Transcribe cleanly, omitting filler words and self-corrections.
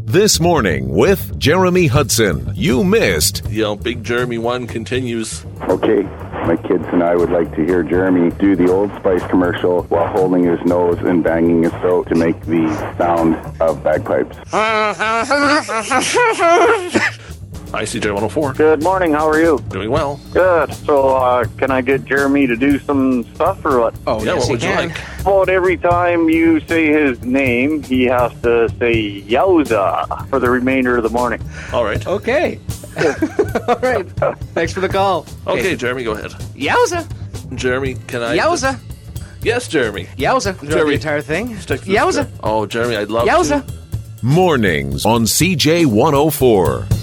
This Morning with Jeremy Hudson. You missed. Big Jeremy 1 continues. Okay, my kids and I would like to hear Jeremy do the Old Spice commercial while holding his nose and banging his throat to make the sound of bagpipes. ICJ 104. Good morning, how are you? Doing well. Good. So, can I get Jeremy to do some stuff or what? Oh, Yeah, yes, what would you can. like? About every time you say his name, he has to say Yowza for the remainder of the morning. All right. Okay. All right. Thanks for the call. Okay, Jeremy, go ahead. Yowza. Jeremy, can I... Yowza. Yes, Jeremy. Yowza. Jeremy, The entire thing. Stick to the Yowza. script. Oh, Jeremy, I'd love Yowza. to... Mornings on CJ 104.